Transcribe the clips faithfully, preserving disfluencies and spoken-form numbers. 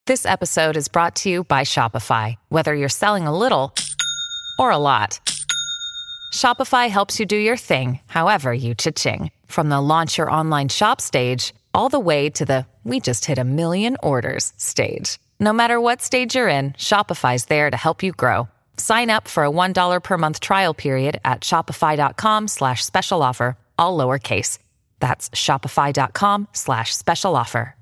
This episode is brought to you by Shopify. Whether you're selling a little or a lot, Shopify helps you do your thing, however you cha-ching. From the launch your online shop stage, all the way to the we just hit a million orders stage. No matter what stage you're in, Shopify's there to help you grow. Sign up for a one dollar per month trial period at shopify.com slash special offer, all lowercase. That's shopify.com slash special offer.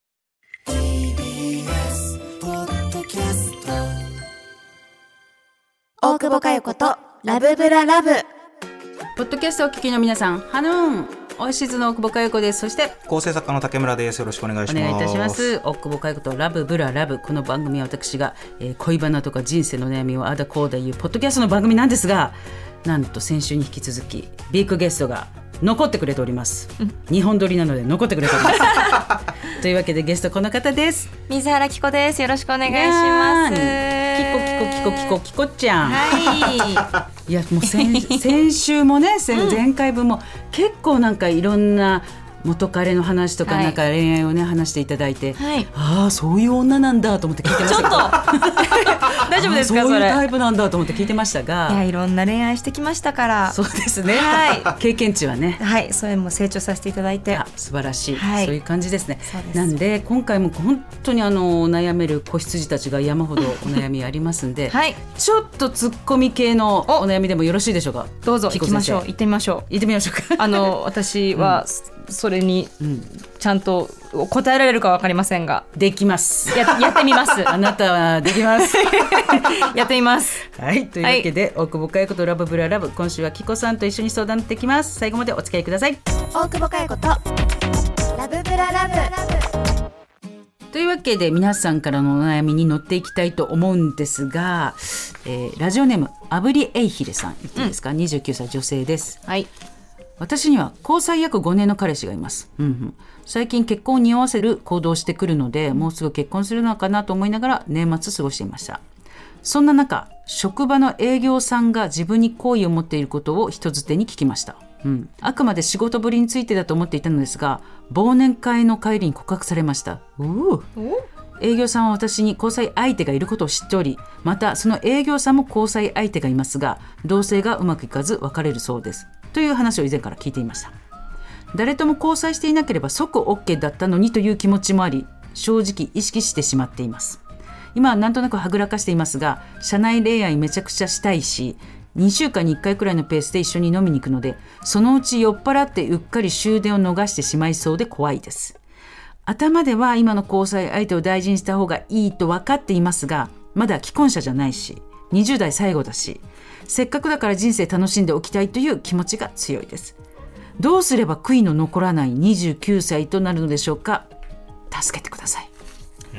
大久保佳代子とラブブララブ。 ポッドキャストをお聞きの皆さん、ハヌーン、オイシズの大久保佳代子です。そして構成作家の竹村です。よろしくお願いします。 お願いいたします。大久保佳代子とラブブララブ。この番組は私が、えー、恋バナとか人生の悩みをあだこうだいうポッドキャストの番組なんですが、なんと先週に引き続きビッグゲストが残ってくれております、うん、にほん撮りなので残ってくれておりますというわけでゲストこの方です。 水原希子です。よろしくお願いします。 キコキコキコキコキコちゃん、 はい、 いやもう 先, 先週もね、前回分も結構なんかいろんな元彼の話とか、なんか恋愛をね話していただいて、はい、ああそういう女なんだと思って聞いてました。ちょっと大丈夫ですか？それそういうタイプなんだと思って聞いてましたが、 いやいろんな恋愛してきましたから。 そうですね、はい、経験値はね、 はい、それも成長させていただいて、 あ素晴らしい、 はい、 そういう感じですね。 そうです。 なんで今回も本当にあの悩める子羊たちが山ほどお悩みありますんで、はい、ちょっとツッコミ系のお悩みでもよろしいでしょうか？ どうぞ行きましょう。行ってみましょう。 行ってみましょうか。 あの私は、うんそれにちゃんと答えられるか分かりませんが、 できます。 や, やってみますあなたはできますやってみます。 はい、というわけで、はい、大久保佳代子とラブブララブ、今週はキコさんと一緒に相談できます。最後までお付き合いください。 大久保佳代子とラブブララブというわけで皆さんからのお悩みに乗っていきたいと思うんですが、えー、ラジオネームあぶりえいひれさん、言っていいですか？うん、にじゅうきゅうさい女性です。 はい。 私には交際約ごねんの彼氏がいます、うんうん、最近結婚を匂わせる行動をしてくるので、もうすぐ結婚するのかなと思いながら年末過ごしていました。そんな中、職場の営業さんが自分に好意を持っていることを人づてに聞きました、うん、あくまで仕事ぶりについてだと思っていたのですが、忘年会の帰りに告白されました。うー営業さんは私に交際相手がいることを知っており、またその営業さんも交際相手がいますが、同棲がうまくいかず別れるそうですという話を以前から聞いていました。誰とも交際していなければ即 OK だったのにという気持ちもあり、正直意識してしまっています。今はなんとなくはぐらかしていますが、社内恋愛めちゃくちゃしたいし、にしゅうかんにいっかいくらいのペースで一緒に飲みに行くので、そのうち酔っ払ってうっかり終電を逃してしまいそうで怖いです。頭では今の交際相手を大事にした方がいいと分かっていますが、まだ既婚者じゃないし、にじゅう代最後だし、せっかくだから人生楽しんでおきたいという気持ちが強いです。どうすれば悔いの残らないにじゅうきゅうさいとなるのでしょうか？助けてください、うん、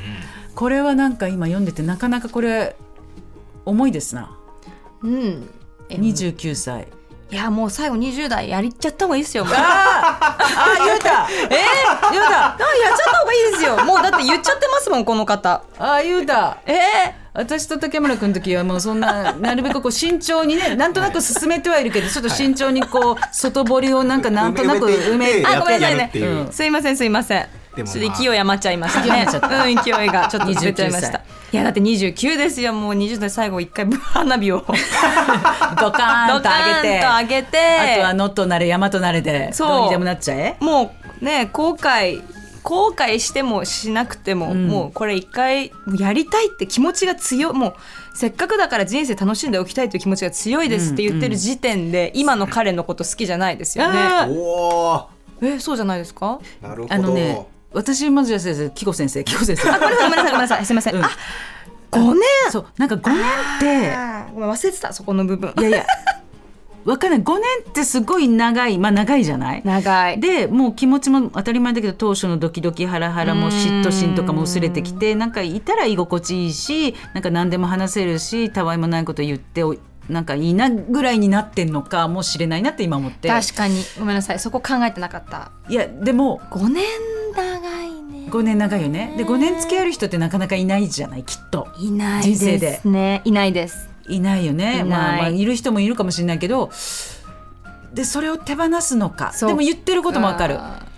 これはなんか今読んでてなかなかこれ重いですな、うん、にじゅうきゅうさい。 いやもう最後にじゅう代やりちゃった方がいいですよ。 ああ言うたえー、言うたやっちゃった方がいいですよ。もうだって言っちゃってますもんこの方。 ああ言うたえー私と竹村君の時はもうそんななるべくこう慎重にね、なんとなく進めてはいるけど、ちょっと慎重にこう外堀をなんかなんとなく埋めて、 あごめんなさいね、うん、すいませんすいません、ちょっと勢い余っちゃいましたね。うん、勢いがちょっと出ちゃいました。いやだってにじゅうきゅうですよ。もうにじゅう代最後一回花火をドカーンと上げて、 上げて、 あとは野となれ山となれでどうにでもなっちゃえ。 もうね後悔後悔してもしなくても、うん、もうこれ一回やりたいって気持ちが強い。もうせっかくだから人生楽しんでおきたいという気持ちが強いですって言ってる時点で、うんうん、今の彼のこと好きじゃないですよね。おえそうじゃないですか？ なるほど。 あのね、私まずは先生、紀子先生、紀子先生。 あごめんなさいごめんなさいごめんなさいすいません。うん、あごねん。 そうなんかごねんってごめん忘れてたそこの部分。 いやいや。わかんない。ごねんってすごい長い、まあ長いじゃない？ 長い。 でもう気持ちも当たり前だけど、当初のドキドキハラハラも嫉妬心とかも薄れてきて、なんかいたら居心地いいし、なんか何でも話せるし、たわいもないこと言ってなんかいいなぐらいになってんのかもしれないなって今思って。 確かにごめんなさい、そこ考えてなかった。 いやでもごねん長いね。 ごねん長いよね。でごねん付き合える人ってなかなかいないじゃない、きっと。 いないですね。人生でいないです。 いないよね。 いない、 まあ、まあいる人もいるかもしれないけど、でそれを手放すのか。でも言ってることもわかる。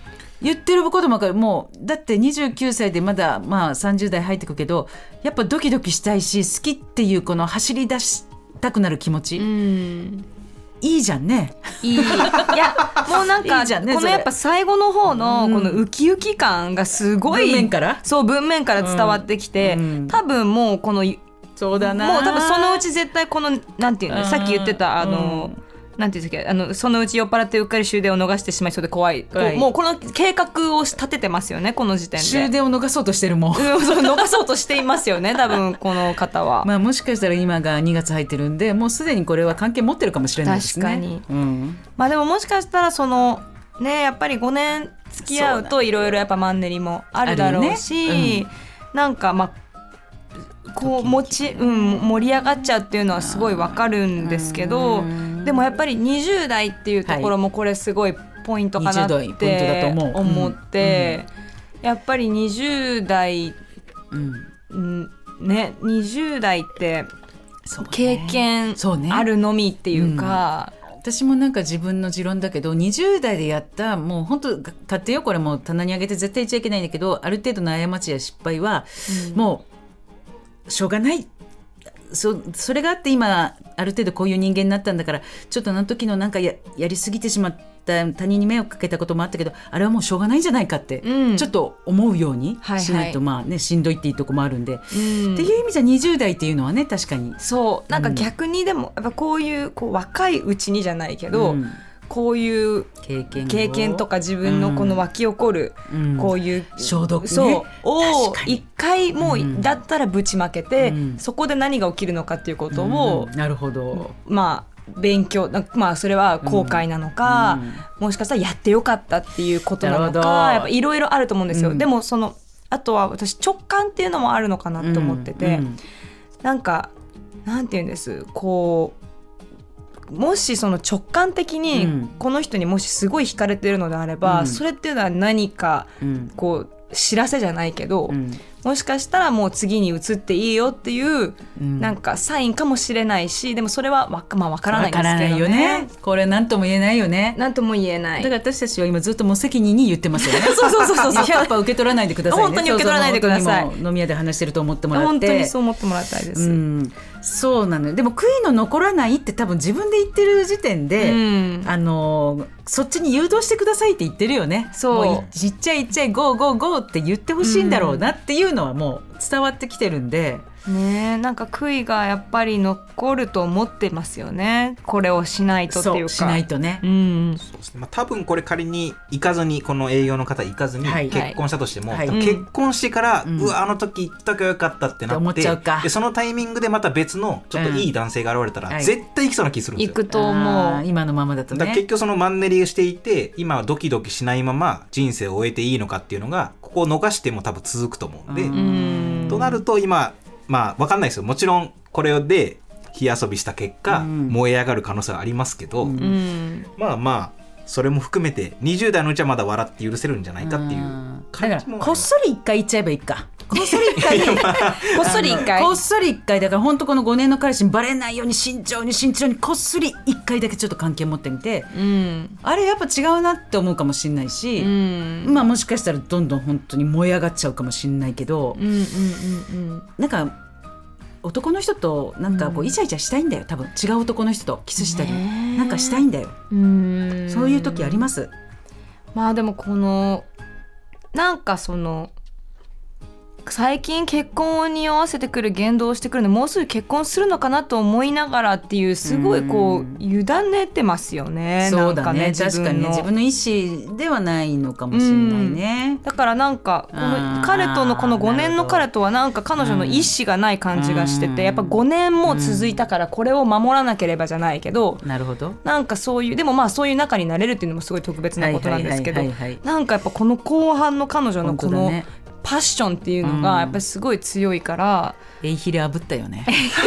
言ってることも分かる。もうだってにじゅうきゅうさいでまだまあさんじゅう代入ってくけど、やっぱドキドキしたいし、好きっていうこの走り出したくなる気持ち、 うんいいじゃんね。 いいいやもうなんかいいじゃんねそれこのやっぱ最後の方のこのウキウキ感がすごい、 文面からそう文面から伝わってきて、 うんうん多分もうこのそうだな。 もう多分そのうち絶対このなんていうの、 うんさっき言ってたあの、 うんなんていうんですか、あのそのうち酔っ払ってうっかり終電を逃してしまいそうで怖い、こうはいもうこの計画を立ててますよね、この時点で。 終電を逃そうとしてるもん。 うんそう逃そうとしていますよね多分この方は。 まあ、もしかしたら今がにがつ入ってるんで、もうすでにこれは関係持ってるかもしれないですね。 確かに、 うん、 まあでももしかしたらそのねやっぱりごねん付き合うといろいろやっぱマンネリもあるだろうし、 あるよねなんかまあこう持ち、うん、盛り上がっちゃうっていうのはすごいわかるんですけど、でもやっぱりにじゅう代っていうところもこれすごいポイントかなっにじゅう代ポイントだとて思う思って、やっぱりにじゅう代、 うんうんね、にじゅう代ってそうね経験そうねあるのみっていうか、 私もなんか自分の持論だけど、にじゅう代でやったもう本当勝手よ、これもう棚に上げて絶対言っちゃいけないんだけど、ある程度の過ちや失敗はもうしょうがない、そ, それがあって今ある程度こういう人間になったんだから、ちょっとあの時のなんか や, やりすぎてしまった他人に迷惑かけたこともあったけど、あれはもうしょうがないんじゃないかって、 うんちょっと思うようにはいはいしないと、まあね、しんどいっていうとこもあるんで、 うんっていう意味じゃにじゅう代っていうのはね、確かにそうなんか逆にでもやっぱこういうこう若いうちにじゃないけど、 うんこういう経験を経験とか自分のこの湧き起こるうんこういう消毒ねそうを確かに一回もううんだったらぶちまけて、 うんそこで何が起きるのかっていうことを、 うんなるほど、 まあ勉強なまあそれは後悔なのか、 うんもしかしたらやってよかったっていうことなのなるほどか、やっぱいろいろあると思うんですよ、 うんでもそのあとは私直感っていうのもあるのかなと思ってて、 うんなんかなんていうんですこうもしその直感的うにんこの人にもしすごい惹かれてるのであれば、 うんそれっていうのは何かうんこう知らせじゃないけど、 うんもしかしたらもう次に移っていいよっていううんなんかサインかもしれないし、でもそれはわ、まあ、分からないんですけどね。 わからないよね。これ何とも言えないよね。 なんとも言えないだから私たちは今ずっと無責任に言ってますよね。 そうそうそうそうひゃくパーセント受け取らないでくださいね。 本当に受け取らないでくださいそうそう本当にもう飲み屋で話してると思ってもらって。 本当にそう思ってもらいたいです、 うん、そうなのよ。でも悔いの残らないって多分自分で言ってる時点で、 うんあのそっちに誘導してくださいって言ってるよね。 そうもういっちゃいいっちゃいゴーゴーゴーって言ってほしいんだろうなっていうのはもう伝わってきてるんで、 ねえ、なんか悔いがやっぱり残ると思ってますよね、これをしないとっていうか。 そうしないとね、 うんそうですね、まあ、多分これ仮に行かずにこの営業の方行かずにはい結婚したとしても、 はい多分結婚してから、 ううんわあの時行っときゃよかったってなって思っってちゃうかでそのタイミングでまた別のちょっといい男性が現れたら、 うんはい絶対行きそうな気するんですよ。 行くと思う。 あー今のままだとだからね。 結局そのマンネリをしていて今はドキドキしないまま人生を終えていいのかっていうのがここを逃しても多分続くと思うんで、 うんとなると今まあ分かんないですよ、もちろんこれで火遊びした結果、 うん燃え上がる可能性はありますけど、 うんうんまあまあそれも含めてにじゅう代のうちはまだ笑って許せるんじゃないかっていううん感だからじもあります。 こっそり一回言っちゃえばいいか。こっそり一回ねこっそり一回あのこっそり一回だから本当このごねんの彼氏にバレないように慎重に慎重にこっそり一回だけちょっと関係持ってみて、 うんあれやっぱ違うなって思うかもしれないし、 うんまあもしかしたらどんどん本当に燃え上がっちゃうかもしれないけど、 うんうんうんなんか男の人となんかこうイチャイチャしたいんだよ、多分違う男の人とキスしたり、 ねえなんかしたいんだよ、 うんそういう時あります。 まあでもこのなんかその最近結婚を匂わせてくる言動をしてくるのもうすぐ結婚するのかなと思いながらっていうすごいこう委ねてますよね。 そうだね、 なんかね確かにね自分の意思ではないのかもしれないね。 だからなんかこあのー彼とのこのごねんのなるほど彼とはなんか彼女の意思がない感じがしてうんて、やっぱごねんも続いたからこれを守らなければじゃないけど、 なるほど。 なんかそういうでもまあそういう仲になれるっていうのもすごい特別なことなんですけど、 はいはいはいはいなんかやっぱこの後半の彼女のこの本当だねパッションっていうのがやっぱりすごい強いから、 エイヒレ炙ったよね。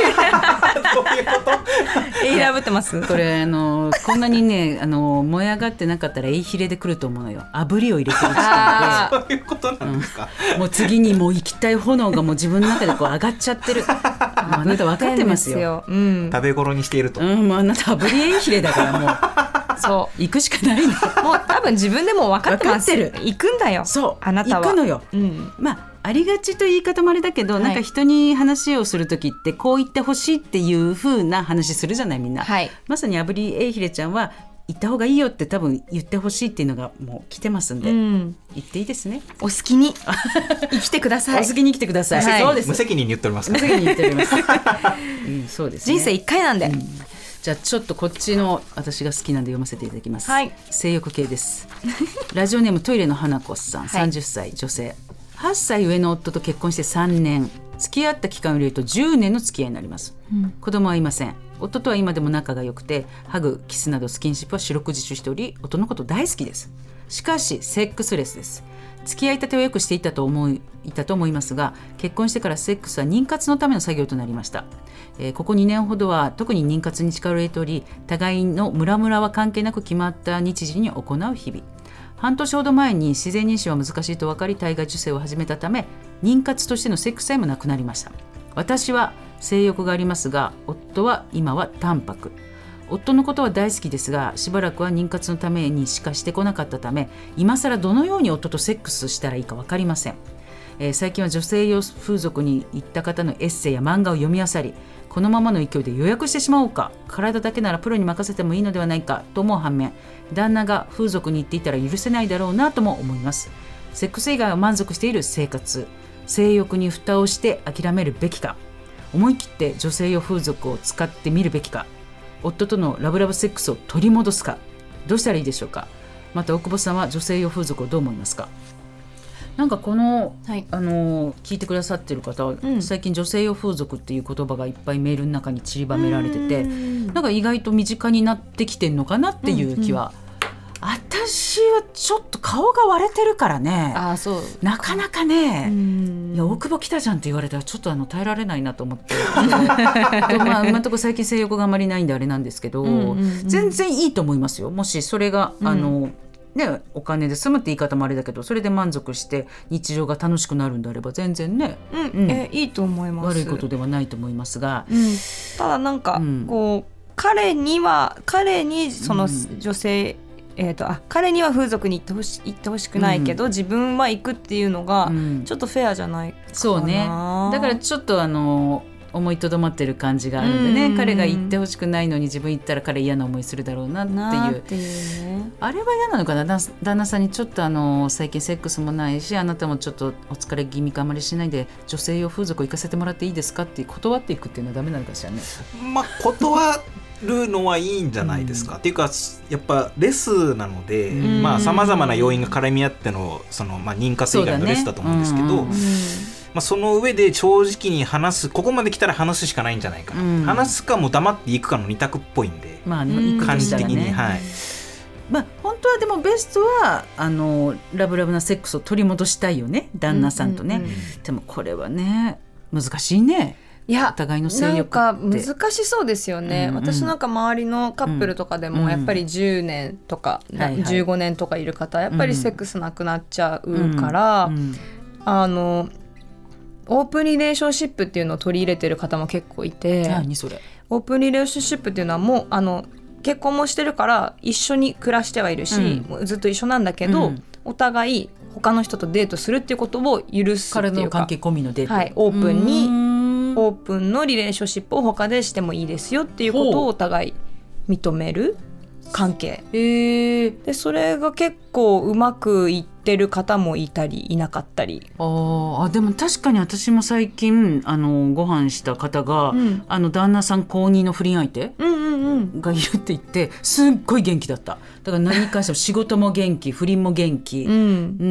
えいらぶってますこれあのこんなにねあの燃え上がってなかったらエイヒレで来ると思うのよ。炙りを入れてる時あそういうことなんですか。 点で、もう次にもう行きたい炎がもう自分の中でこう上がっちゃってる。もうあなた分かってますよ。 うん、 食べ頃にしていると、 うん、もうあなた炙りエイヒレだからもう。 そ行くしかないの。 うもう多分自分でも分かってます。 分かってる行くんだよ。 そうあなたは行くのよ、 うんまあありがちという言い方もあれだけど、 はいなんか人に話をする時ってこう言ってほしいっていう風な話するじゃないみんな、 はいまさに炙りえいひれちゃんは行った方がいいよって多分言ってほしいっていうのがもう来てますんで、 うん言っていいですね。 お好きに生きてください。 お好きに来てください、 はいそうです無責任に言っておりますから無責任に言っております、うん、そうですね。 人生一回なんで、 じゃあちょっとこっちの私が好きなんで読ませていただきます、 はい性欲系ですラジオネームトイレの花子さん、 いさんじゅっさい女性、はっさい上の夫と結婚してさんねん、付き合った期間を入れるとじゅうねんの付き合いになります、うん、子供はいません。夫とは今でも仲が良くてハグキスなどスキンシップは四六時中しており、夫のこと大好きです。しかしセックスレスです。付き合いたてをよくしていたと思いいたと思いますが、結婚してからセックスは妊活のための作業となりました、えー、ここにねんほどは特に妊活に力を入れており、互いのムラムラは関係なく決まった日時に行う日々。半年ほど前に自然妊娠は難しいと分かり体外受精を始めたため、妊活としてのセックスさえもなくなりました。私は性欲がありますが、夫は今は淡白。夫のことは大好きですが、しばらくは妊活のためにしかしてこなかったため、今更どのように夫とセックスしたらいいか分かりません、えー、最近は女性用風俗に行った方のエッセイや漫画を読み漁り、このままの勢いで予約してしまおうか、体だけならプロに任せてもいいのではないかと思う反面、旦那が風俗に行っていたら許せないだろうなとも思います。セックス以外は満足している生活、性欲に蓋をして諦めるべきか、思い切って女性用風俗を使ってみるべきか、夫とのラブラブセックスを取り戻すか、どうしたらいいでしょうか。また大久保さんは女性用風俗をどう思いますか。なんかこの、はい、あの聞いてくださってる方は、うん、最近女性用風俗っていう言葉がいっぱいメールの中に散りばめられてて、んなんか意外と身近になってきてんのかなっていう気は、うんうん、私はちょっと顔が割れてるからね、 あそうなかなかね、いや大久保来たじゃんって言われたらちょっとあの耐えられないなと思ってまあ、今のところ最近性欲があまりないんであれなんですけど、うんうんうん、全然いいと思いますよ。もしそれが、うん、あのね、お金で済むって言い方もあれだけど、それで満足して日常が楽しくなるんであれば全然ね、 うんうん、えいいと思います。 悪いことではないと思いますが、 うん、ただなんか、うん、こう彼には彼にその女性、うんえー、とあ彼には風俗に行ってほし、行ってほしくないけど、うん、自分は行くっていうのがちょっとフェアじゃないかな、うん、 そうね。だからちょっとあの思いとどまってる感じがあるんでね、うん、彼が行ってほしくないのに自分行ったら彼嫌な思いするだろうなっていう、 っていうね、 あれは嫌なのかな。旦那さんにちょっとあの最近セックスもないし、あなたもちょっとお疲れ気味かあまりしないで女性用風俗行かせてもらっていいですかって断っていくっていうのはダメなのかしらね。 まあ断るのはいいんじゃないですか、うん、っていうかやっぱレスなのでさまざまな要因が絡み合っての、その、まあ、妊活以外のレスだと思うんですけど、そ,、ねうんうんまあ、その上で正直に話す、ここまで来たら話すしかないんじゃないかな、うん、話すかも黙っていくかの二択っぽいんで、まあね、感じ的に、ね、はい、 まあ、本当はでもベストはあのラブラブなセックスを取り戻したいよね、旦那さんとね、うんうんうん、でもこれはね難しいね。 いやお互いの性欲ってなんか難しそうですよね、うんうん、私なんか周りのカップルとかでもやっぱりじゅうねんとか、うん、じゅうごねんとかいる方やっぱりセックスなくなっちゃうから、うんうん、あのオープンリレーションシップっていうのを取り入れてる方も結構いて、 何それ。 オープンリレーションシップっていうのはもうあの結婚もしてるから一緒に暮らしてはいるし、うん、ずっと一緒なんだけど、うん、お互い他の人とデートするっていうことを許すっていうか、 体の関係込みのデート、 はい、オープンにオープンのリレーションシップを他でしてもいいですよっていうことをお互い認める関係、 へー。 でそれが結構うまくいってる方もいたりいなかったり。 ああでも確かに私も最近あのご飯した方が、うん、あの旦那さん公認の不倫相手、 うんうんうん、 がいるって言ってすっごい元気だった。だから何に関しても仕事も元気不倫も元気、うん、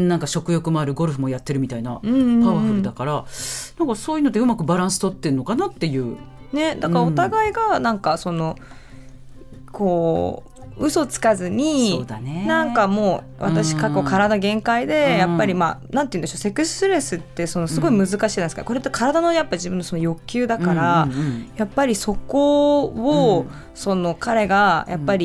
なんか食欲もある、ゴルフもやってるみたいな、うんうんうん、パワフルだから、なんかそういうのでうまくバランス取ってんのかなっていう、 ね、だからお互いがなんかその、うん、こう嘘つかずに、 そうだね、 なんかもう私過去体限界で、うん、やっぱりまあなんて言うんでしょう、セックスレスってそのすごい難しいじゃないですか、うん、これって体のやっぱ自分のその欲求だから、うんうんうん、やっぱりそこを、うん、その彼がやっぱり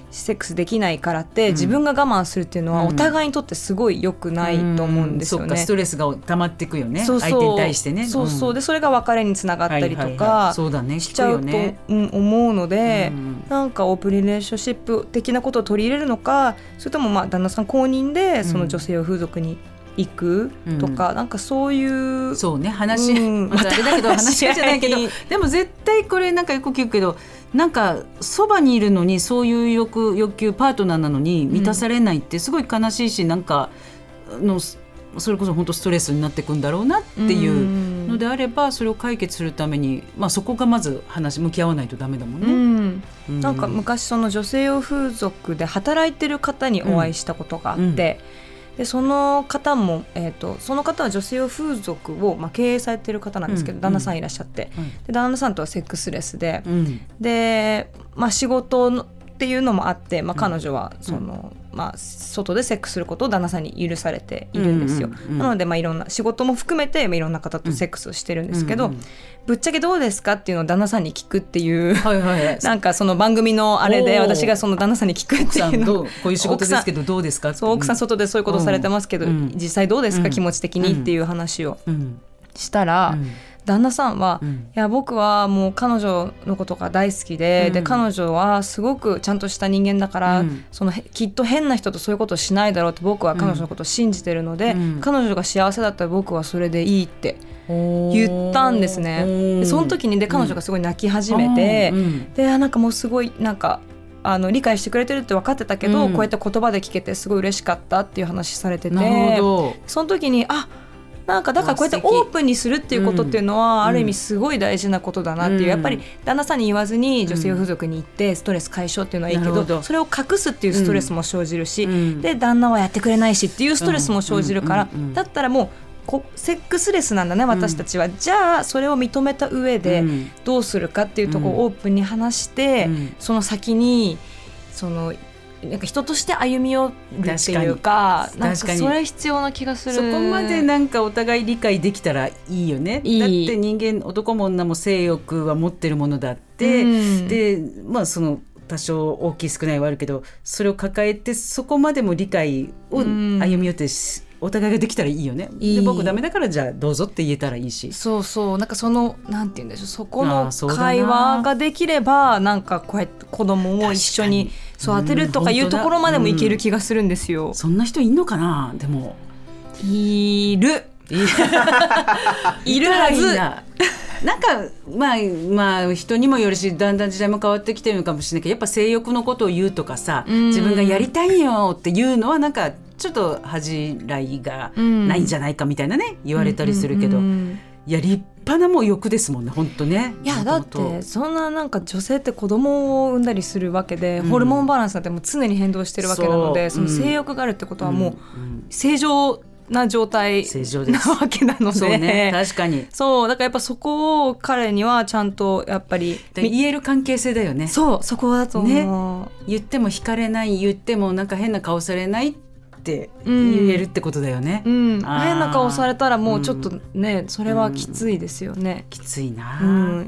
セックスできないからって、うん、自分が我慢するっていうのはお互いにとってすごい良くないと思うんですよね、 うんうん、そっかストレスが溜まっていくよね。 そうそう相手に対してね。 そうそうでそれが別れにつながったりとかしちゃうと思うので、うん、なんかオープンリレーションシップ的なことを取り入れるのか、それともまあ旦那さん公認でその女性を風俗に行くとか、うん、なんかそういうそうね話、うん、またあれだけど話じゃないけどでも絶対これなんかよく聞くけど、なんかそばにいるのにそういう欲、欲求パートナーなのに満たされないってすごい悲しいし、うん、なんかのそれこそ本当ストレスになっていくんだろうなっていうのであれば、それを解決するために、まあ、そこがまず話向き合わないとダメだもんね、うんうん、なんか昔その女性用風俗で働いてる方にお会いしたことがあって、うんうん、でその方も、えーと、その方は女性用風俗を、まあ、経営されてる方なんですけど、うん、旦那さんいらっしゃって、うん、で旦那さんとはセックスレスで、うん、で、まあ、仕事のっていうのもあって、まあ、彼女はその、うんまあ、外でセックスすることを旦那さんに許されているんですよ、うんうんうん、なので、まあ、いろんな仕事も含めて、まあ、いろんな方とセックスをしてるんですけど、うんうんうん、ぶっちゃけどうですかっていうのを旦那さんに聞くっていう、はいはいはい、なんかその番組のあれで私がその旦那さんに聞くっていうのをこういう仕事ですけどどうですかって、 そう奥さん外でそういうことされてますけど、うん、実際どうですか、うん、気持ち的にっていう話をしたら、うんうん旦那さんは、うん、いや僕はもう彼女のことが大好きで、うん、で彼女はすごくちゃんとした人間だから、うん、そのきっと変な人とそういうことをしないだろうって僕は彼女のことを信じてるので、うん、彼女が幸せだったら僕はそれでいいって言ったんですね。でその時にで彼女がすごい泣き始めて、うん、でなんかもうすごいなんかあの理解してくれてるって分かってたけど、うん、こうやって言葉で聞けてすごい嬉しかったっていう話されてて、なるほどその時にあなんかだからこうやってオープンにするっていうことっていうのはある意味すごい大事なことだなっていう、うん、やっぱり旦那さんに言わずに女性風俗に行ってストレス解消っていうのはいいけど、うん、それを隠すっていうストレスも生じるし、うん、で旦那はやってくれないしっていうストレスも生じるから、うんうんうんうん、だったらもうこセックスレスなんだね私たちは、うん、じゃあそれを認めた上でどうするかっていうところをオープンに話して、うん、その先にそのなんか人として歩み寄るっていうか、なんかそれ必要な気がする。 そこまでなんかお互い理解できたらいいよね。いいだって人間男も女も性欲は持ってるものだって、うん、でまあその多少大きい少ないはあるけどそれを抱えてそこまでも理解を歩み寄って、うんお互いができたらいいよね。いいで僕ダメだからじゃあどうぞって言えたらいいし、 そうそうなんかそのなんて言うんでしょう、そこの会話ができればなんかこうやって子供を一緒に育てるとかいうところまでもいける気がするんですよ、うん、 そんな人いんのかな。でもいるいるはずなんかまあまあ人にもよるしだんだん時代も変わってきてるのかもしれないけどやっぱ性欲のことを言うとかさ、うん、自分がやりたいよっていうのはなんかちょっと恥じらいがないんじゃないかみたいなね、うん、言われたりするけど、うんうんうん、いや立派なもう欲ですもんね本当ね。 いやだってそんななんか女性って子供を産んだりするわけで、うん、ホルモンバランスなんてもう常に変動してるわけなので そ, その性欲があるってことはもう正常な状態なわけなので、そうね、 確かにそうだからやっぱそこを彼にはちゃんとやっぱり言える関係性だよね。 そうそこだと思う、ね、 言っても惹かれない言ってもなんか変な顔されないって言えるってことだよね、 うんうん、変な顔されたらもうちょっとね、うん、それはきついですよね、 うん、きついな、 うん、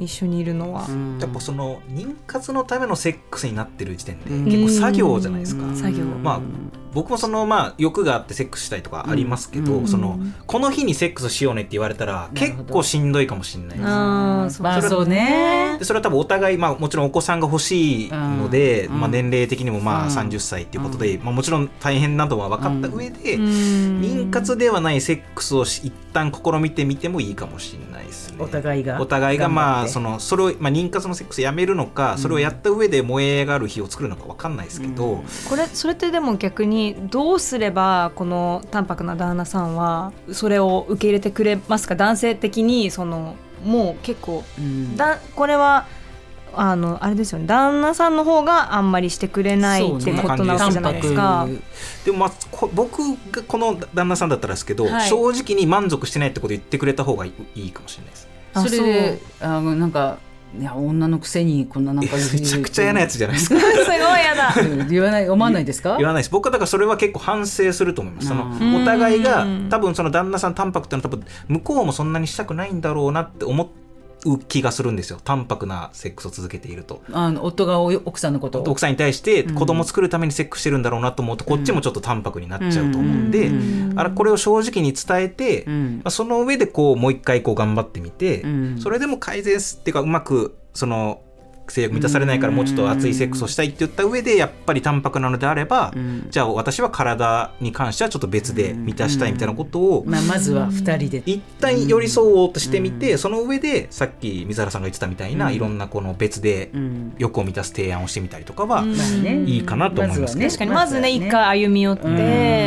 一緒にいるのは、うん、 やっぱその妊活のためのセックスになってる時点で結構作業じゃないですか、うん、 作業、 まあ僕もそのまあ欲があってセックスしたいとかありますけど、うん、そのこの日にセックスしようねって言われたら結構しんどいかもしれないです、 あー、まあ、そうね。 でそれは多分お互い、まあ、もちろんお子さんが欲しいので、うんまあ、年齢的にもまあさんじゅっさいっていうことで、うんまあ、もちろん大変などは分かった上で、うん、妊活ではないセックスを一旦試みてみてもいいかもしれないですね。 お互いがお互いがまあそのそれを、まあ、妊活のセックスやめるのか、うん、それをやった上で燃え上がる日を作るのか分かんないですけど、うん、 これそれってでも逆にどうすればこの淡白な旦那さんはそれを受け入れてくれますか。男性的にそのもう結構、うん、だこれはあのあれですよね、旦那さんの方があんまりしてくれないってことなわけじゃないですか。 でも、まあ、僕がこの旦那さんだったらですけど、はい、正直に満足してないってことを言ってくれた方がいいかもしれないです。 それであのなんかいや女のくせにこんななんかめちゃくちゃ嫌なやつじゃないですかすごい嫌だ言わない思わないですか。 言わないです。僕はだからそれは結構反省すると思います。そのお互いが多分その旦那さん淡白ってのは多分向こうもそんなにしたくないんだろうなって思っ気がするんですよ。淡白なセックスを続けていると。 あの夫が奥さんのことを奥さんに対して子供を作るためにセックスしてるんだろうなと思うと、うん、こっちもちょっと淡白になっちゃうと思うんで、うん、あらこれを正直に伝えて、うんまあ、その上でこうもう一回こう頑張ってみて、うん、それでも改善っていうかうまくその性欲満たされないからもうちょっと熱いセックスをしたいって言った上でやっぱり淡白なのであれば、うん、じゃあ私は体に関してはちょっと別で満たしたいみたいなことを、 うんまあ、まずはふたりで一旦寄り添おうとしてみて、うん、その上でさっき水原さんが言ってたみたいな、うん、いろんなこの別で欲を満たす提案をしてみたりとかは、うん、いいかなと思いますけど、 確かにまずね一回歩み寄って、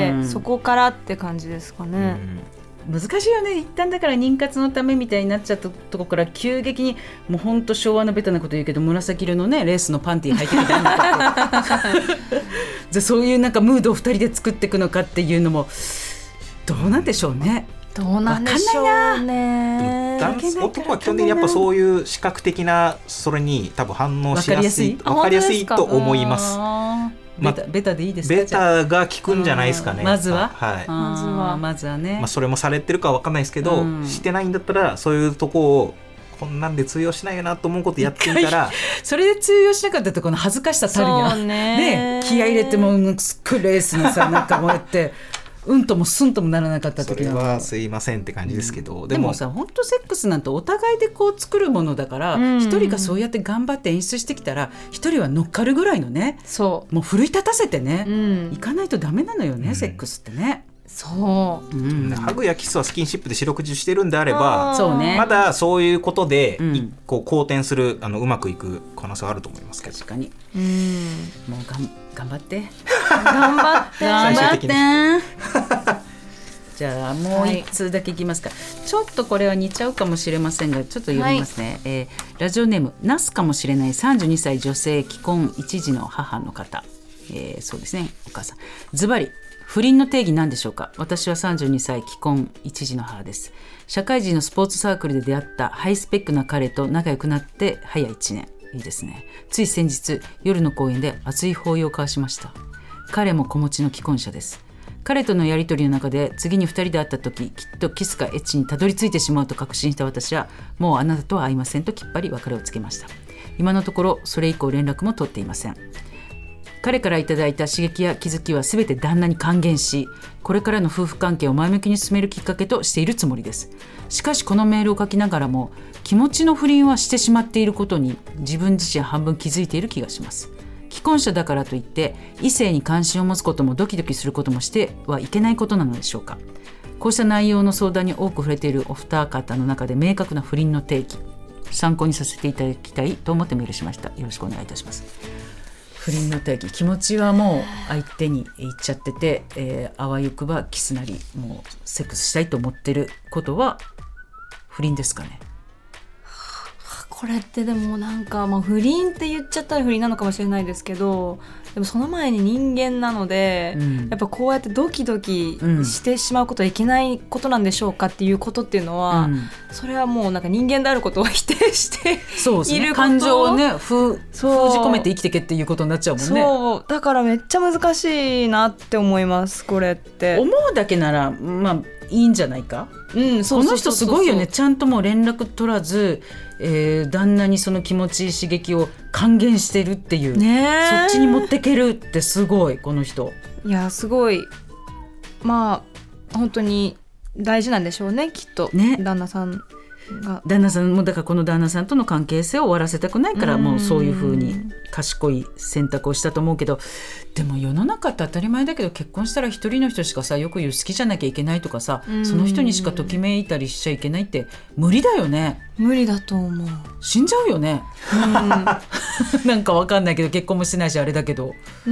うん、そこからって感じですかね、 うん難しいよね。一旦だから妊活のためみたいになっちゃったとこから急激にもうほんと昭和のベタなこと言うけど紫色のねレースのパンティー履いてみたいなじゃそういうなんかムードをふたりで作っていくのかっていうのもどうなんでしょうね。 どうなんでしょうね。 男は基本的にやっぱそういう視覚的なそれに多分反応しやすい分かりやすいと思います。 ベタ、ベタでいいですか。 ベタが効くんじゃないですかね。 まずは、 はい、 まずはまずはね、 まあ、それもされてるかは分かんないですけど、うん、してないんだったらそういうとこをこんなんで通用しないよなと思うことやってみたらそれで通用しなかったとこの恥ずかしさたるやん、ね、気合い入れてもすっごいレースのさなんかこうやってうんともすんともならなかった時それはすいませんって感じですけど、 うん、でも、でもさ本当セックスなんてお互いでこう作るものだから一、うん、人がそうやって頑張って演出してきたら一人は乗っかるぐらいのね、 そうもう奮い立たせてね、 うん、 いかないとダメなのよね、うん、セックスってね。 そう、 うん、ハグやキスはスキンシップで四六時してるんであればそう、ね、 まだそういうことで、うん、こう好転するあのうまくいく可能性はあると思いますけど。 確かに、 うん、 もうがん頑張って頑張って頑張ってじゃあもう一通だけいきますか、はい、ちょっとこれは似ちゃうかもしれませんがちょっと読みますね、はいえー、ラジオネームナスかもしれないさんじゅうにさい女性既婚一児の母の方、えー、そうですねお母さんズバリ不倫の定義なんでしょうか。私はさんじゅうにさい既婚一児の母です。社会人のスポーツサークルで出会ったハイスペックな彼と仲良くなって早いちねん。いいですね。つい先日夜の公園で熱い抱擁を交わしました。彼も子持ちの既婚者です。彼とのやり取りの中で次にふたりで会った時きっとキスかエッチにたどり着いてしまうと確信した私はもうあなたとは会いませんときっぱり別れをつけました。今のところそれ以降連絡も取っていません。彼からいただいた刺激や気づきはすべて旦那に還元しこれからの夫婦関係を前向きに進めるきっかけとしているつもりです。しかしこのメールを書きながらも気持ちの不倫はしてしまっていることに自分自身半分気づいている気がします。既婚者だからといって異性に関心を持つこともドキドキすることもしてはいけないことなのでしょうか。こうした内容の相談に多く触れているお二方の中で明確な不倫の定義参考にさせていただきたいと思ってメールしました。よろしくお願いいたします。不倫の定義気持ちはもう相手に言っちゃってて、えー、あわゆくばキスなりもうセックスしたいと思ってることは不倫ですかね。 これってでもなんか、まあ、不倫って言っちゃったら不倫なのかもしれないですけどでもその前に人間なので、うん、やっぱこうやってドキドキしてしまうことはいけないことなんでしょうかっていうことっていうのは、うん、それはもうなんか人間であることを否定してそうですね、いること感情をね封じ込めて生きてけっていうことになっちゃうもんね。 そうだからめっちゃ難しいなって思いますこれって。 思うだけならまあいいんじゃないか、うん、そうそうそうそうこの人すごいよね。ちゃんともう連絡取らず、えー、旦那にその気持ちいい刺激を還元してるっていう、ね、そっちに持ってけるってすごいこの人。 いやすごいまあ本当に大事なんでしょうねきっと、ね、旦那さんが旦那さんもだからこの旦那さんとの関係性を終わらせたくないからもうそういう風に賢い選択をしたと思うけどでも世の中って当たり前だけど結婚したら一人の人しかさよく言う好きじゃなきゃいけないとかさその人にしかときめいたりしちゃいけないって無理だよね。 無理だと思う。 死んじゃうよね、うん、なんかわかんないけど結婚もしてないしあれだけど、 うん、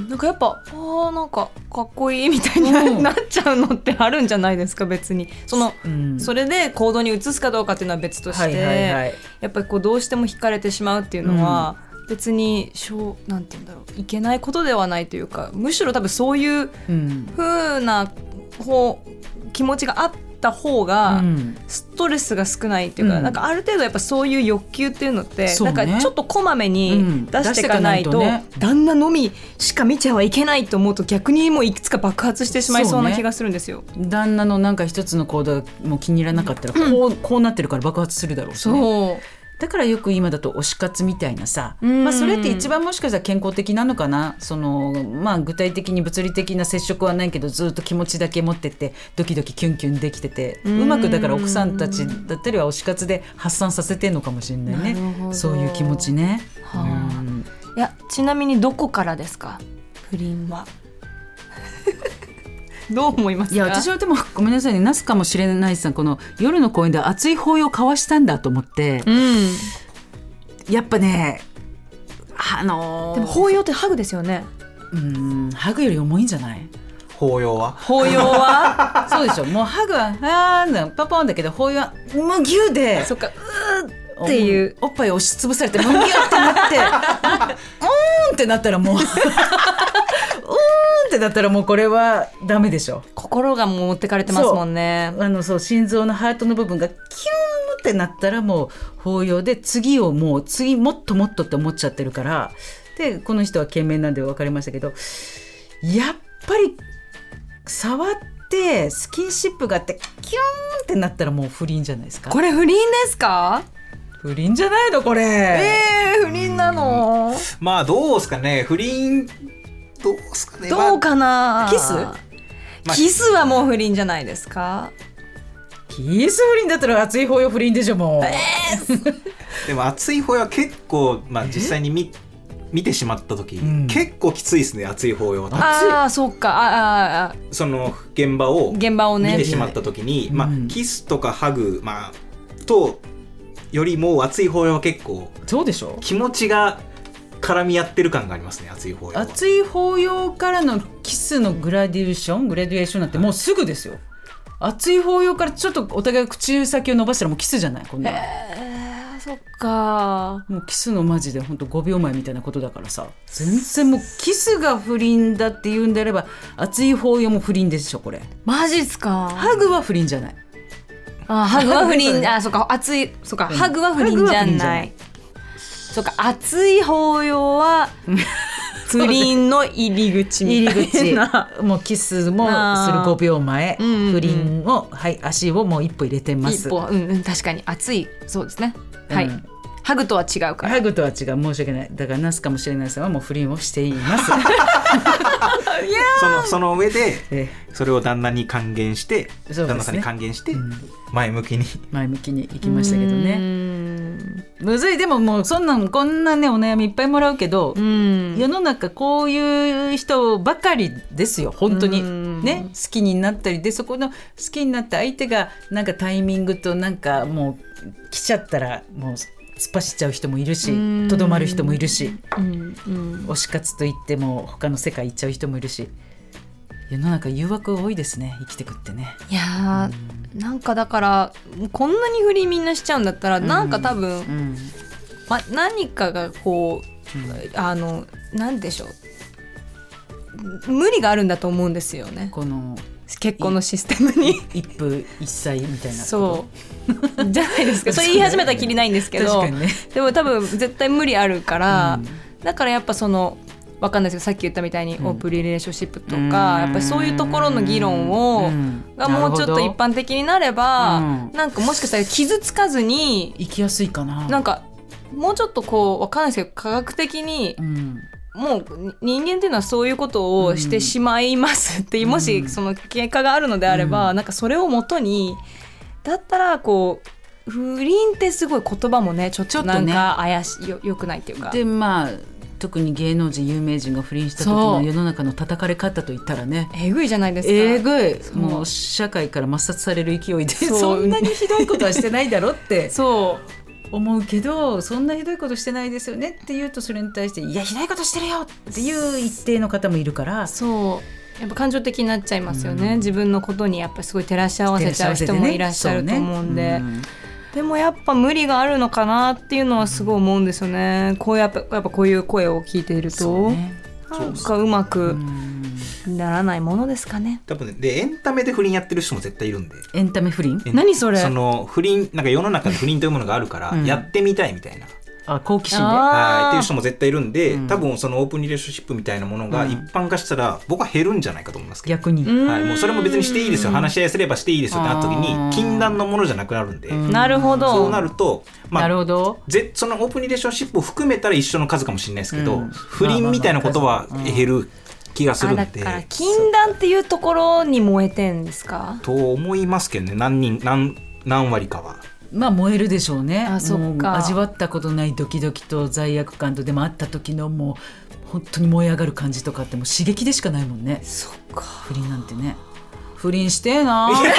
なんかやっぱあなんかかっこいいみたいになっちゃうのってあるんじゃないですか別にその、うん、それで行動に移すかどうかっていうのは別として、はいはいはい、やっぱりこうどうしても惹かれてしまうっていうのは、うん、別にしょうなんて言うんだろういけないことではないというかむしろ多分そういう風な方気持ちがあった方がうんストレスが少ないっていうか、 うんなんかある程度やっぱそういう欲求っていうのってそうねなんかちょっとこまめに出していかないと、 うん出していかないとね旦那のみしか見ちゃはいけないと思うと逆にもういくつか爆発してしまいそうな気がするんですよ。 旦那のなんか一つの行動も気に入らなかったらこう、こうなってるから爆発するだろうしね。 そうだからよく今だと推し活みたいなさ、 うんまあ、それって一番もしかしたら健康的なのかな。その、まあ、具体的に物理的な接触はないけどずっと気持ちだけ持ってってドキドキキュンキュンできてて、うまくだから奥さんたちだったりは推し活で発散させてんのかもしれないね。 なるほどそういう気持ちね、 はあうんいやちなみにどこからですか不倫はどう思いますか。 いや私はでもごめんなさいね、なすかもしれないさん、この夜の公園で熱い抱擁を交わしたんだと思って、 うんやっぱねあのー、 でも抱擁ってハグですよね。 うんハグより重いんじゃない？ 抱擁は抱擁はそうでしょ。もうハグはあーパポンだけど抱擁はむぎゅうでそっかうーっていうおっぱい押しつぶされてむぎゅってなってうーんってなったらもううーんってなったらもうこれはダメでしょ。 心がもう持ってかれてますもんね。 あのそう心臓のハートの部分がキューンってなったらもう抱擁で次をもう次もっともっとって思っちゃってるから、でこの人は賢明なんで分かりましたけど、やっぱり触ってスキンシップがあってキューンってなったらもう不倫じゃないですか。 これ不倫ですか？ 不倫じゃないのこれ。 えー、不倫なの？ まあどうですかね、不倫どうですかね。 どうかな。 キス？ まあキスはもう不倫じゃないですか？ キス不倫だったら熱い抱擁不倫でしょもう、えでも熱い抱擁は結構、まあ、実際に見見てしまった時、 うん結構きついですね、熱い抱擁は。 ああそっかああその現場を現場をね見てしまった時に、 うんまあ、キスとかハグ、まあ、とよりも熱い抱擁は結構そうでしょ。 気持ちが絡み合ってる感がありますね、熱い抱擁は。 熱い抱擁からのキスのグラデーショングラデーションなんてもうすぐですよ。熱い抱擁からちょっとお互い口先を伸ばしたらもうキスじゃないこんなの。 えー、そっか。 もうキスのマジでほんとごびょうまえみたいなことだからさ、全然もうキスが不倫だって言うんであれば熱い抱擁も不倫でしょこれ。 マジっすか。 ハグは不倫じゃない。 あハグは不倫。 そうねあそっか熱いそっか、 うんハグは不倫じゃハグは不倫じゃなないい。 そっか熱い抱擁は不倫の入り口みた入り口いな。 もうキスもするごびょうまえ、 うんうんうん不倫を、はい、足をもう一歩入れてます一歩、うんうん、確かに熱いそうですね。はい、 うんハグとは違うから。 ハグとは違う、申し訳ない。だからナスかもしれないさんはもう不倫をしていますそのその上でえそれを旦那に還元して、 そうですね旦那さんに還元して、 うん前向きに前向きに行きましたけどうね。 んむずい。でももうそんなんこんなねお悩みいっぱいもらうけど、 うん世の中こういう人ばかりですよ本当にうんね。好きになったりで、そこの好きになった相手がなんかタイミングとなんかもう来ちゃったらもう突っ走っちゃう人もいるし、 うんとどまる人もいるし、 うんうん推し活といっても他の世界行っちゃう人もいるし、世の中誘惑多いですね生きてくってね。 いやーなんかだからこんなに不倫みんなしちゃうんだったら、 んなんか多分、 うんま、何かがこう、あのなんでしょう無理があるんだと思うんですよね、 この結婚のシステムに。 一夫一妻みたいなこと。 そうじゃないですか。それ言い始めたらきりないんですけど、 確かにね。 でも多分絶対無理あるから、 うんだからやっぱそのわかんないですけどさっき言ったみたいにうんオープンリレーションシップとか、 うんやっぱりそういうところの議論を、 うんがもうちょっと一般的になれば、 うんなんかもしかしたら傷つかずに生きやすいかな。 なんかもうちょっとこうわかんないですけど科学的にうんもう人間っていうのはそういうことをしてしまいますっていう、もしその結果があるのであれば、 うんなんかそれをもとにだったらこう不倫ってすごい言葉もねちょっとなんか怪しいよ、よくないっていうか。 でまあ特に芸能人有名人が不倫した時の世の中の叩かれ方といったらね、 えぐいじゃないですか。 えぐい。 そうもう社会から抹殺される勢いでそうそんなにひどいことはしてないだろってそう思うけど、そんなひどいことしてないですよねって言うとそれに対していやひどいことしてるよっていう一定の方もいるから、 そうやっぱ感情的になっちゃいますよね、うん、自分のことにやっぱすごい照らし合わせちゃう人もいらっしゃると思うんで、ねうん、でもやっぱ無理があるのかなっていうのはすごい思うんですよね。こうやっぱ、やっぱこういう声を聞いていると、ね、なんかうまく、うんならないものですかね。 多分ね、でエンタメで不倫やってる人も絶対いるんで。 エンタメ不倫？ 何それ？ その不倫なんか世の中で不倫というものがあるから、うん、やってみたいみたいな。 あ、好奇心で、 はい、っていう人も絶対いるんで、 うん、 多分そのオープンリレーションシップみたいなものが一般化したら、僕は減るんじゃないかと思いますけど。 逆に、 はい、もうそれも別にしていいですよ、話し合いすればしていいですよってなった時に禁断のものじゃなくなるんで、 なるほど。 そうなると、まあ、 なるほど。 ぜそのオープンリレーションシップを含めたら一緒の数かもしれないですけど、うん、不倫みたいなことは減る気がするんで、 だから禁断っていうところに燃えてんですかと思いますけどね。何人 何, 何割かはまあ燃えるでしょうね。 あ、そっか。 もう味わったことないドキドキと罪悪感と、でも会った時のもう本当に燃え上がる感じとかってもう刺激でしかないもんね。 そっか。 不倫なんてね。不倫してえなそうでし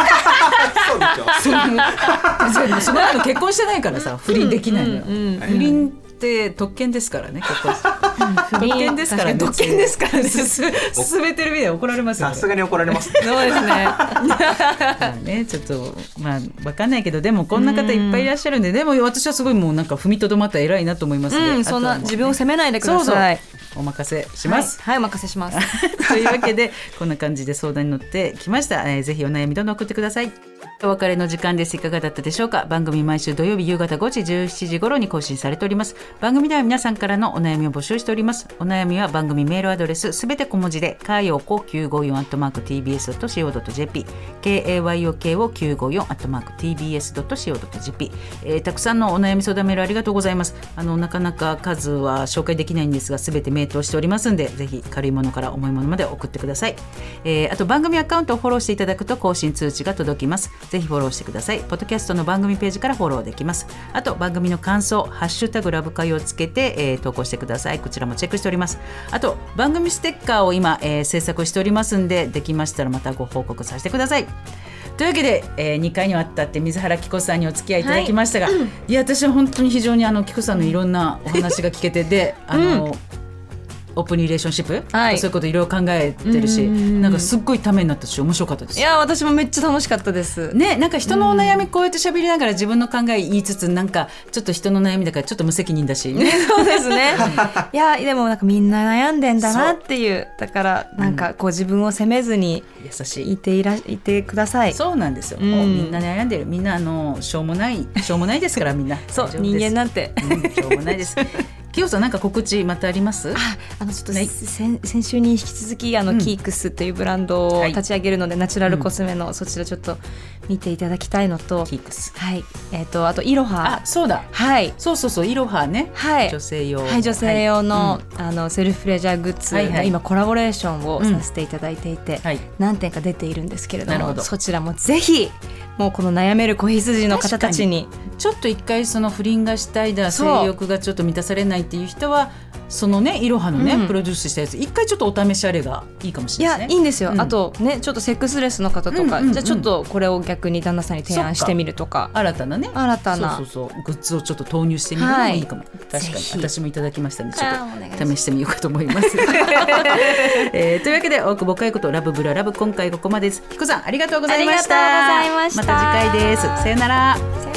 ょその後結婚してないからさ、不倫できないのよ、 うんうんうん、 不倫って特権ですからね、結婚特権ですからね、 特権ですからね進めてるみたい怒られますよね。 さすがに怒られますね。 そうですねまあね、ちょっとまあ分かんないけど、でもこんな方いっぱいいらっしゃるんで、でも私はすごいもうなんか踏みとどまった偉いなと思いますね、 うん、そんな自分を責めないでください。 そうそう、お任せします。 はい、はい、お任せしますというわけでこんな感じで相談に乗ってきました、えー、ぜひお悩みどんどん送ってください。お別れの時間です。いかがだったでしょうか。番組毎週土曜日夕方ごじじゅうしちじ頃に更新されております。番組では皆さんからのお悩みを募集しております。お悩みは番組メールアドレスすべて小文字でかよこきゅうごよんアットマーク ティービーエスドットシーオードットジェーピー ケーエーワイオーケー をきゅうごよんアットマーク ティービーエスドットシーオードットジェーピー、えー、たくさんのお悩み相談メールありがとうございます。あのなかなか数は紹介できないんですが、すべて名答しておりますので、ぜひ軽いものから重いものまで送ってください。えー、あと番組アカウントをフォローしていただくと更新通知が届きます。ぜひフォローしてください。ポッドキャストの番組ページからフォローできます。あと番組の感想ハッシュタグラブ会をつけて、えー、投稿してください。こちらもチェックしております。あと番組ステッカーを今、えー、制作しておりますんで、できましたらまたご報告させてください。というわけで、えー、にかいにわたって水原希子さんにお付き合いいただきましたが、はい、うん、いや私は本当に非常にあの希子さんのいろんなお話が聞けてであの、うんオープンリレーションシップ、はい、そういうこといろいろ考えてるし、んなんかすっごいためになったし面白かったです。 いや私もめっちゃ楽しかったですね。なんか人のお悩みこうやって喋りながら自分の考え言いつつ、なんかちょっと人の悩みだからちょっと無責任だし、ね、 そうですねいやでもなんかみんな悩んでんだなっていう、だからなんかこう自分を責めずに優しいいていらいてください。 そうなんですよ、うん、みんな悩んでる。みんなあのしょうもないしょうもないですからみんなそう人間なんて、 うん、しょうもないですきよさんなんか告知またあります？ ああのちょっと、ね、先, 先週に引き続きあの、うん、キークスっていうブランドを立ち上げるので、はい、ナチュラルコスメの、うん、そちらちょっと見ていただきたいのと、 キークス、 はい、えー、とあとイロハ、 あそうだ、 はい、 そうそうそうイロハね、 はい、 女性用、 はい、女性用の、はい、あのセルフレジャーグッズが、はいはい、今コラボレーションをさせていただいていて、うんはい、何点か出ているんですけれども、なるほど、そちらもぜひもうこの悩める子羊の方たちにちょっと一回その不倫がしたいだ、性欲がちょっと満たされないっていう人はそのねイロハのね、うん、プロデュースしたやつ一回ちょっとお試しあれがいいかもしれないですね。 いやいいんですよ、うん、あとねちょっとセックスレスの方とか、うんうんうん、じゃあちょっとこれを逆に旦那さんに提案してみるとか、 新たなね新たなそうそうそうグッズをちょっと投入してみるのもいいかも、はい、確かに私もいただきましたのでちょっと試してみようかと思います、えー、というわけで大久保佳代子とラブブララブ今回ここまでです。ひこさんありがとうございました。 ありがとうございました。 また次回です。さよなら。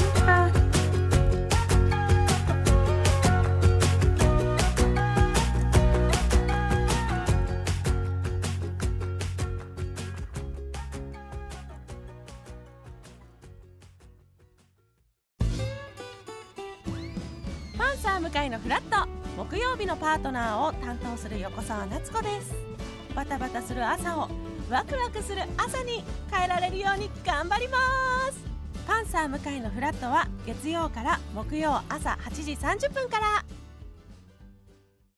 パンサー向かいのフラット、木曜日のパートナーを担当する横澤夏子です。バタバタする朝をワクワクする朝に変えられるように頑張ります。パンサー向かいのフラットは月曜から木曜朝はちじさんじゅっぷんから。